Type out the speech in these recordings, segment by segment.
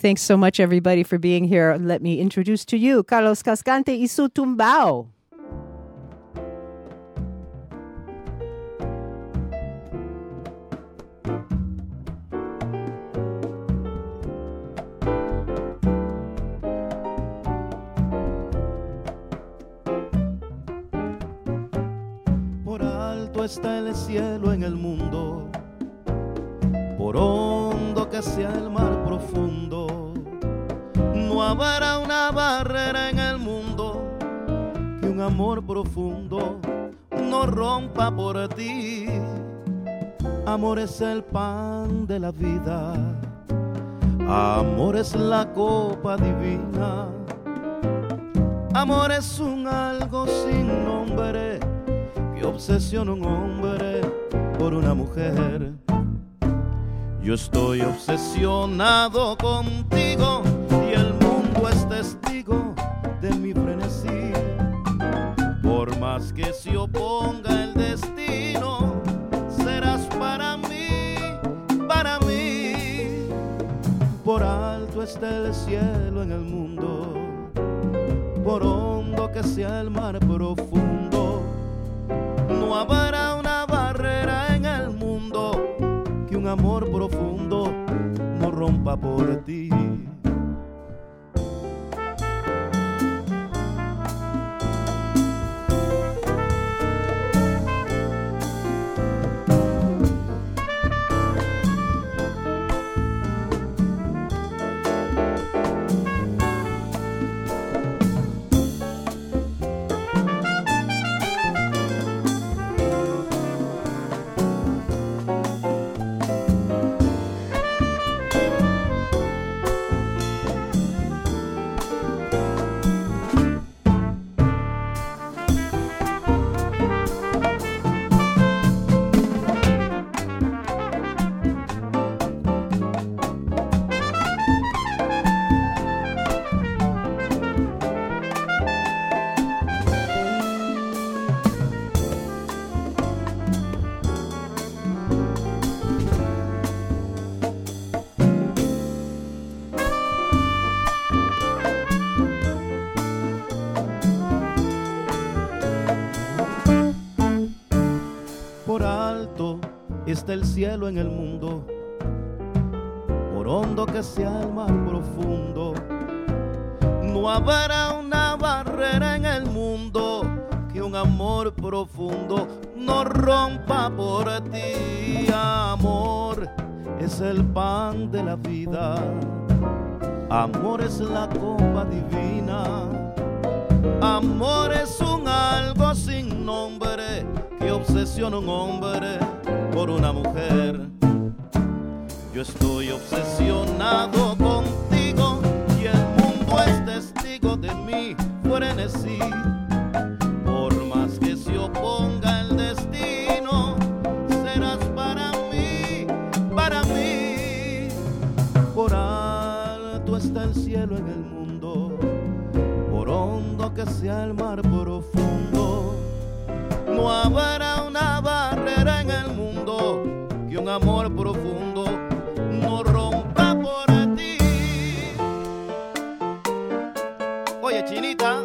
Thanks so much, everybody, for being here. Let me introduce to you Carlos Cascante y su tumbao. Por alto está el cielo en el mundo, por hondo que sea el mar profundo, no habrá una barrera en el mundo que un amor profundo no rompa por ti. Amor es el pan de la vida, amor es la copa divina, amor es un algo sin nombre que obsesiona un hombre por una mujer. Yo estoy obsesionado contigo y el mundo es testigo de mi frenesí. Por más que se oponga el destino, serás para mí, para mí. Por alto está el cielo en el mundo, por hondo que sea el mar profundo, no habrá una barrera en el mundo que un amor profundo no rompa por ti. Está el cielo en el mundo, por hondo que sea el mar profundo, no habrá una barrera en el mundo que un amor profundo no rompa por ti. Amor es el pan de la vida, amor es la copa divina, amor es un algo sin nombre que obsesiona un hombre por una mujer. Yo estoy obsesionado contigo y el mundo es testigo de mi frenesí. Por más que se oponga el destino, serás para mí, para mí. Por alto está el cielo en el mundo, por hondo que sea el mar profundo, no habrá una barrera en el mundo que un amor profundo no rompa por ti. Oye, chinita.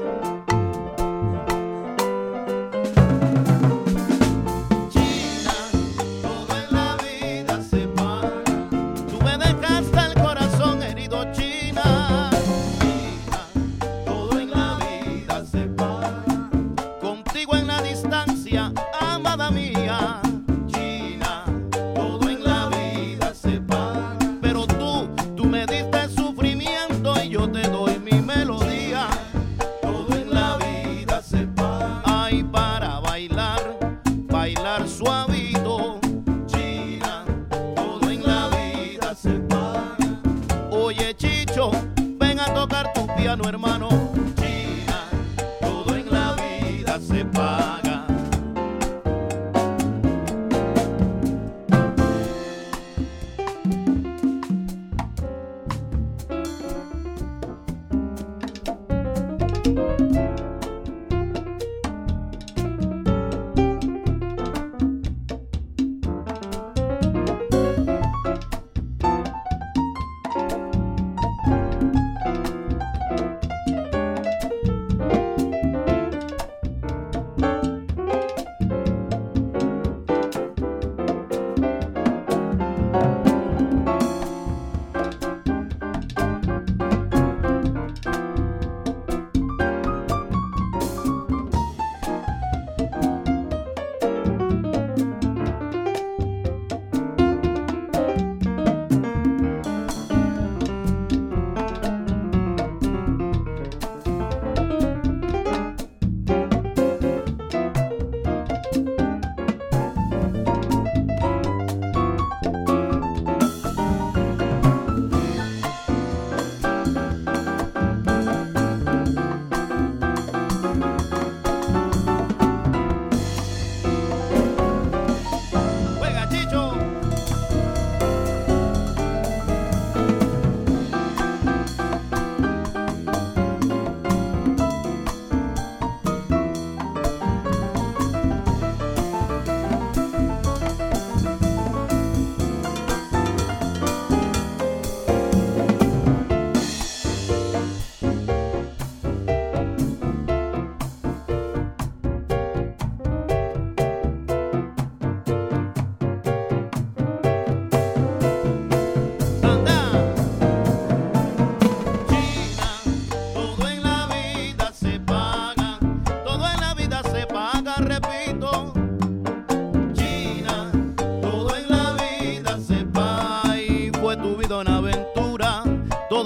China, todo en la vida se paga. Tú me dejaste el corazón herido, China. China, todo en la vida se paga. Contigo en la distancia, amada mía. China, todo en la vida se paga. Pero tú me diste sufrimiento y yo te doy mi melodía. Todo en la vida se paga. Ay, para bailar, bailar suavito. China, todo en la vida se paga. Oye, Chicho, ven a tocar tu piano, hermano. China, todo en la vida se paga.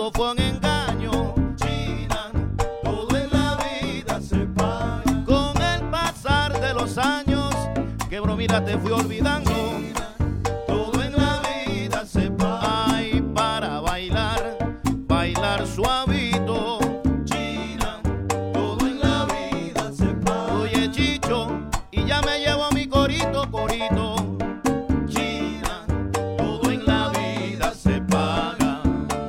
todo fue un engaño. China, todo en la vida se paga. Con el pasar de los años, que bromita te fui olvidando. Todo en la vida se paga. Ay, para bailar, bailar suavito. China, todo en la vida se paga. Oye, Chicho, y ya me llevo mi corito, corito. China, todo en la vida se paga.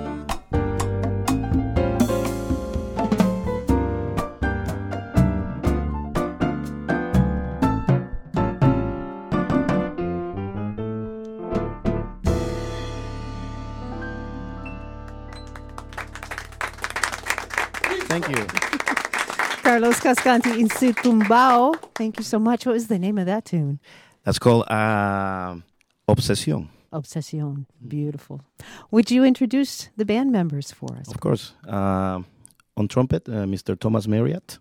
Thank you. Carlos Cascante y su tumbao. Thank you so much. What was the name of that tune? That's called Obsession. Obsession. Beautiful. Would you introduce the band members for us? Of course. On trumpet, Mr. Thomas Marriott.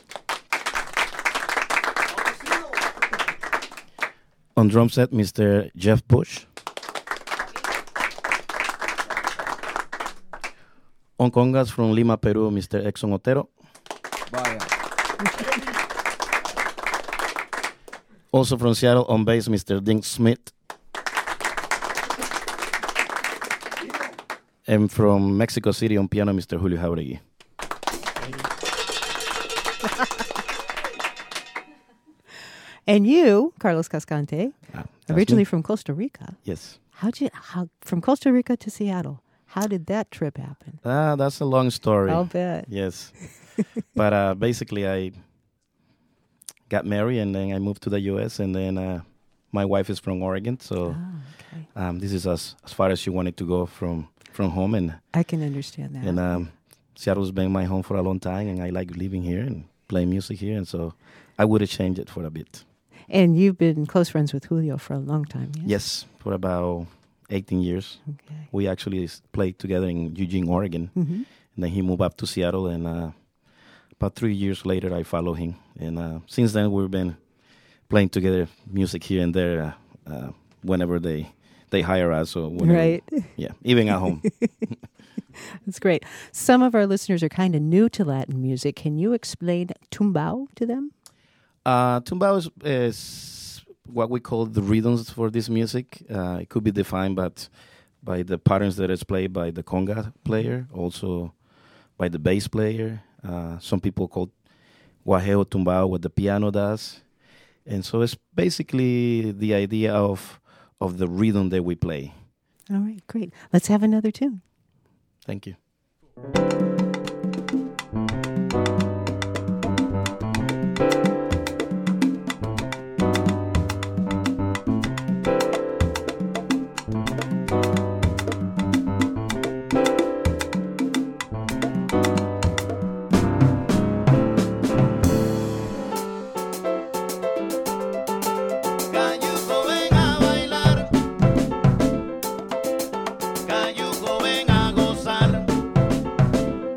On drum set, Mr. Jeff Bush. On congas from Lima, Peru, Mr. Exxon Otero. Vaya. Also from Seattle, on bass, Mr. Dink Smith. And from Mexico City, on piano, Mr. Julio Jauregui. And you, Carlos Cascante, That's originally me. from Costa Rica. Yes. How from Costa Rica to Seattle? How did that trip happen? That's a long story. I'll bet. Yes. But basically, I got married and then I moved to the U.S. and then my wife is from Oregon. So Okay. this is as far as she wanted to go from home. And I can understand that. And Seattle's been my home for a long time, and I like living here and playing music here, and so I would have changed it for a bit. And you've been close friends with Julio for a long time, yes? Yes, for about 18 years. Okay. We actually played together in Eugene, Oregon, Mm-hmm. and then he moved up to Seattle, and about 3 years later, I followed him. And since then, we've been playing together music here and there whenever they hire us. Or whenever, Right. Yeah, even at home. That's great. Some of our listeners are kind of new to Latin music. Can you explain tumbao to them? Tumbao is what we call the rhythms for this music. It could be defined by the patterns that is played by the conga player, also by the bass player. Some people call guajeo tumbao what the piano does. And so it's basically the idea of the rhythm that we play. All right, great. Let's have another tune. Thank you. Cayuco, ven a bailar. Cayuco, ven a gozar.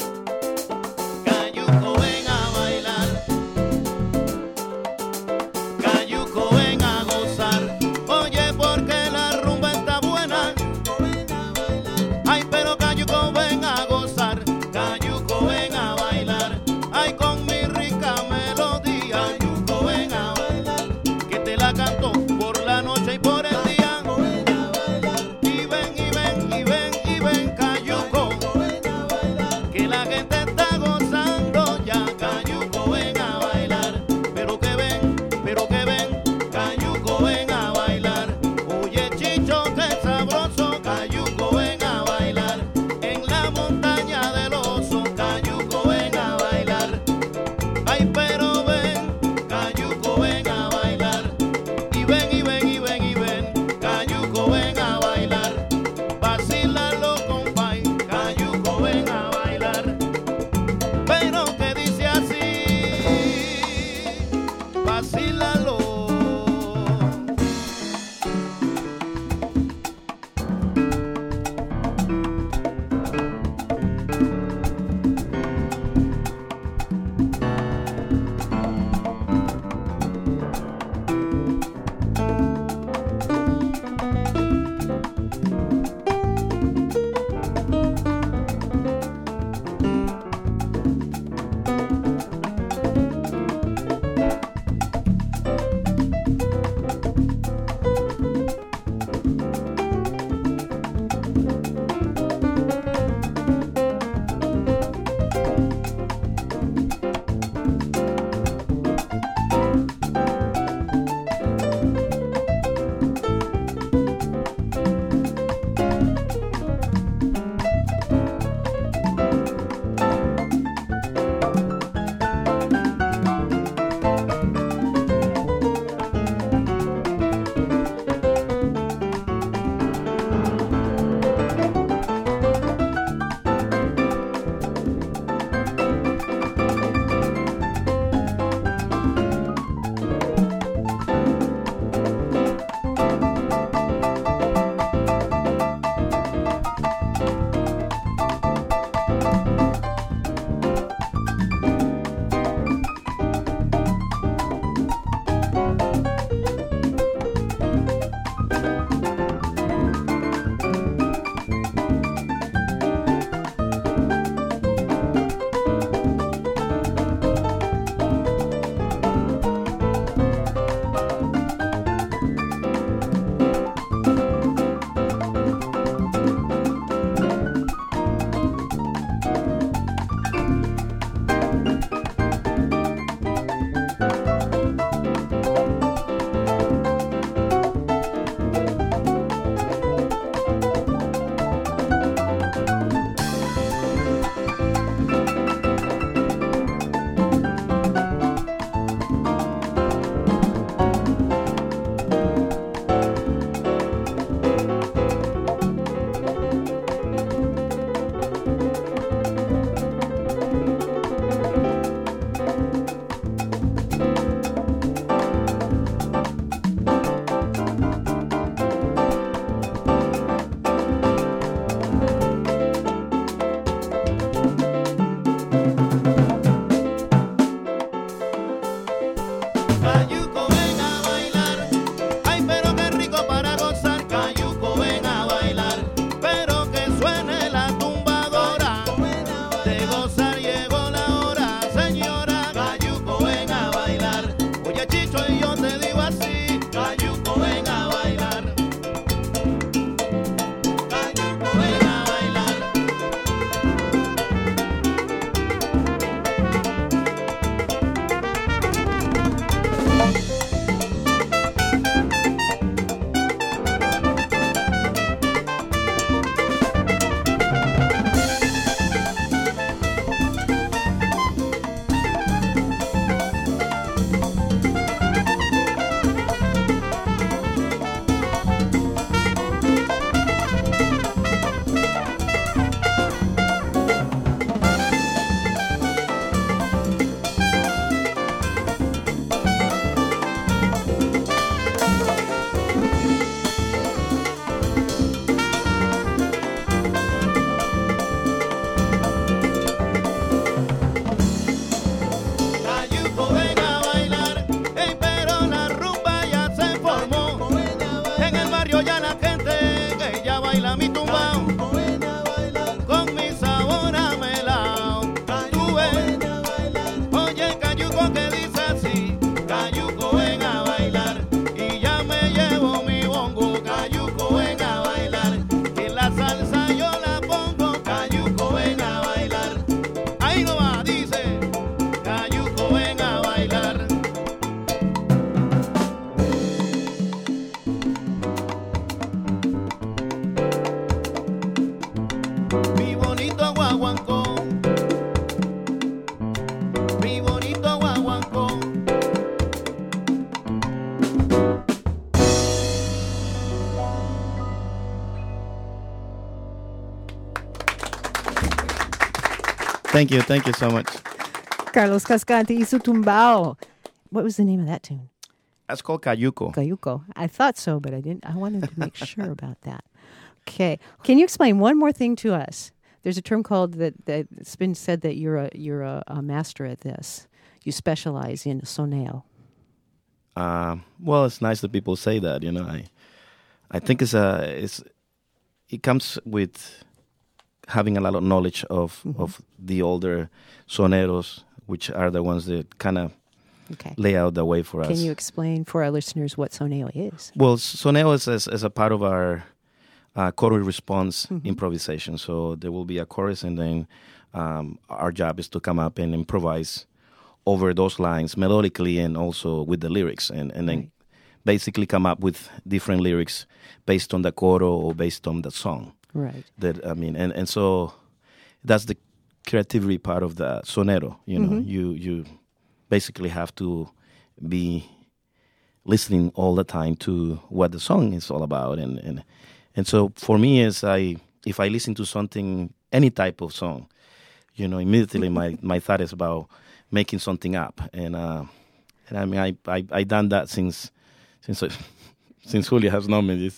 Thank you so much. Carlos Cascante y su tumbao. What was the name of that tune? That's called Cayuco. Cayuco. I thought so, but I didn't. I wanted to make sure about that. Okay. Can you explain one more thing to us? There's a term called that it's been said that you're a master at this. You specialize in soneo. Well, it's nice that people say that. You know, I think it comes with having a lot of knowledge of the older soneros, which are the ones that kind of lay out the way for us. Can you explain for our listeners what soneo is? Well, soneo is a part of our chorus response improvisation. So there will be a chorus, and then our job is to come up and improvise over those lines melodically and also with the lyrics, and then basically come up with different lyrics based on the coro or based on the song. Right. And so that's the creativity part of the sonero. You know, you basically have to be listening all the time to what the song is all about, and so for me, if I listen to something, any type of song, you know, immediately my thought is about making something up, and I mean I done that since Julia has known me.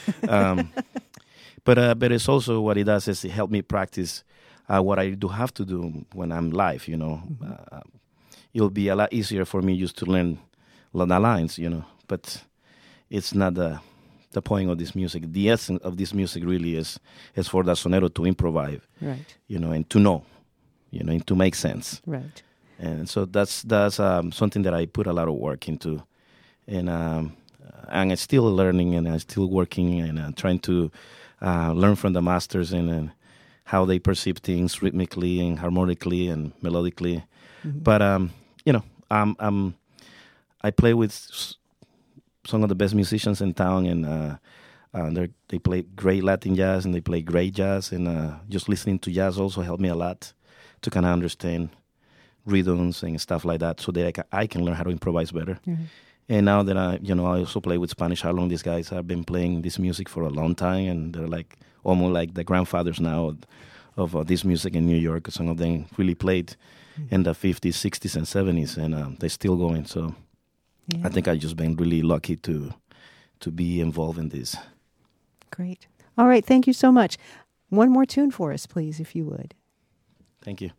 But it's also what it does is it helped me practice what I do have to do when I'm live. You know, it'll be a lot easier for me just to learn the lines. You know, but it's not the point of this music. The essence of this music really is for the sonero to improvise, right? You know, and to know, you know, and to make sense, right? And so that's something that I put a lot of work into, and I'm still learning, and I'm still working, and trying to learn from the masters and how they perceive things rhythmically and harmonically and melodically. But you know, I play with some of the best musicians in town, and they play great Latin jazz, and they play great jazz, and just listening to jazz also helped me a lot to kind of understand rhythms and stuff like that, so that I can learn how to improvise better. And now that I also play with Spanish Harlem, these guys have been playing this music for a long time, and they're like almost like the grandfathers now of this music in New York. Some of them really played in the 50s, 60s, and 70s, and they're still going. So I think I've just been really lucky to be involved in this. Great. All right. Thank you so much. One more tune for us, please, if you would. Thank you.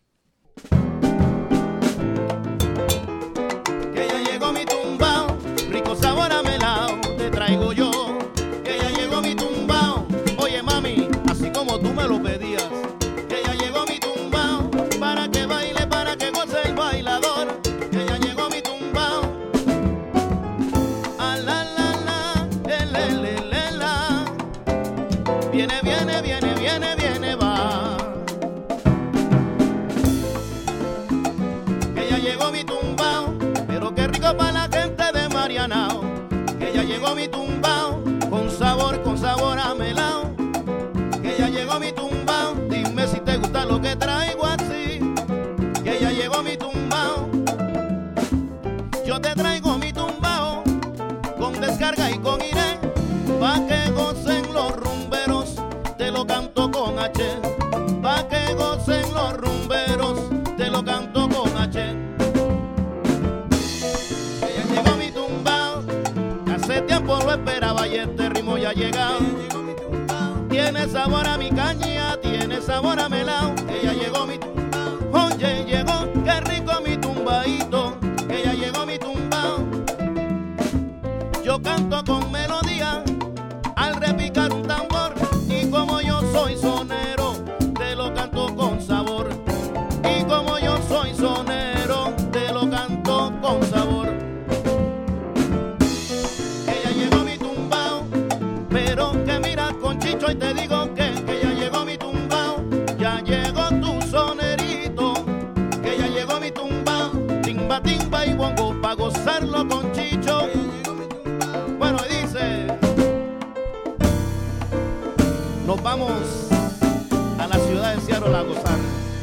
Que ya llegó mi tumbao, rico sabor a melao, te traigo yo. Que ya llegó mi tumbao, oye mami, así como tú me lo pedías. Que ya llegó mi tumbao, para que baile, para que goce el bailador. Que ya llegó mi tumbao. Ah, la, la, la, la. Viene, viene, viene, viene, viene, va. Que ya llegó mi tumbao, pero qué rico para la gente de Marianao. Que ya llegó mi tumbao, con sabor a melao. Que ya llegó mi tumbao, dime si te gusta lo que traigo así. Que ya llegó mi tumbao, yo te traigo mi tumbao, con descarga y con iré, pa' que gocen los rumberos, te lo canto con H. Pa' que gocen los rumberos, te lo canto con H. Que ya llegó mi tumbao, hace tiempo lo esperaba y este ritmo ya ha llegado. Tiene sabor a mi caña, tiene sabor a melao. Que ya llegó mi tumbao, oye llegó, qué rico mi tumbaito. Que ya llegó mi tumbao, yo canto con melodía al repicar un tambor, y como yo soy sonero, te lo canto con sabor. Y como yo soy sonero, te lo canto con sabor. Que ya llegó mi tumbao, pero que mira con Chicho y te digo que ya llegó mi tumbao, ya llegó tu sonerito. Que ya llegó mi tumbao, timba, timba y bongo, pa' gozarlo con Chicho. Bueno, y dice, nos vamos a la ciudad de Seattle a gozar.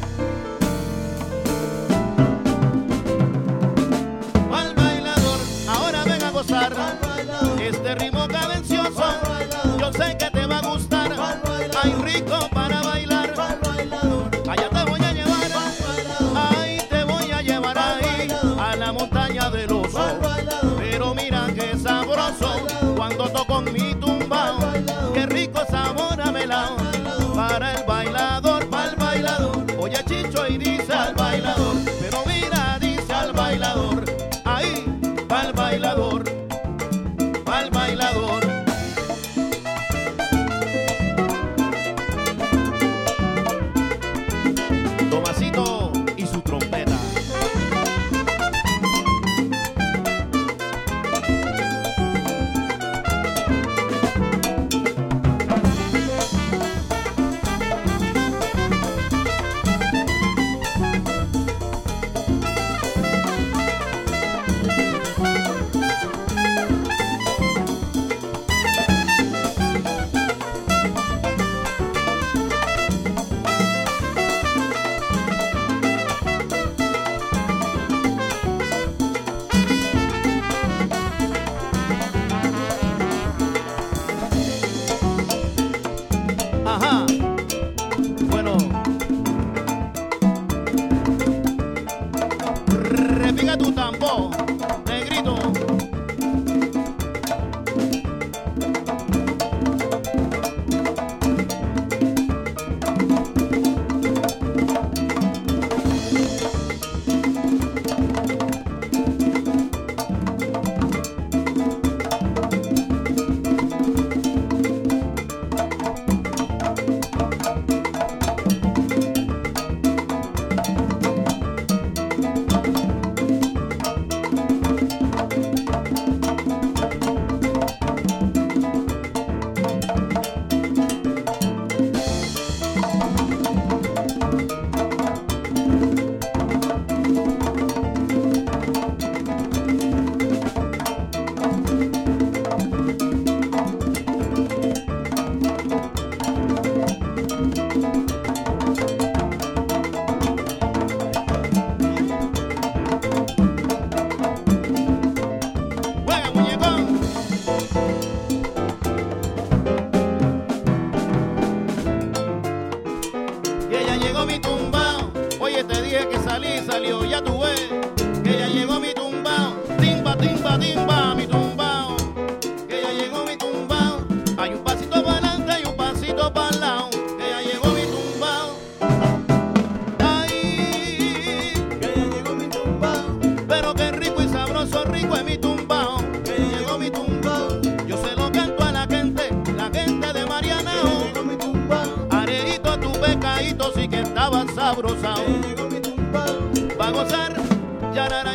Al bailador, ahora ven a gozar este ritmo cadencioso. Yo sé que te va a gustar, hay rico para bailar. Allá te voy a llevar Tomasito y su trompeta. Ajá, bueno, repica tu tambor, negrito. Juega, muñecón. Y ella llegó mi tumbao. Oye, te dije que salió, ya tú ves. Que ella llegó mi tumbao. Timba, timba, timba, mi tumbao. Que ella llegó mi tumbao. Hay un pasito para adelante y un pasito para el lado. Que ella llegó mi tumbao. Ay, que ella llegó mi tumbao. Pero qué rico y sabroso, rico es mi tumbao. Que ella llegó mi tumbao. Yo se lo canto a la gente de Marianao. Areito, tu pecadito sí que estaba sabrosao. Va a gozar, yarara.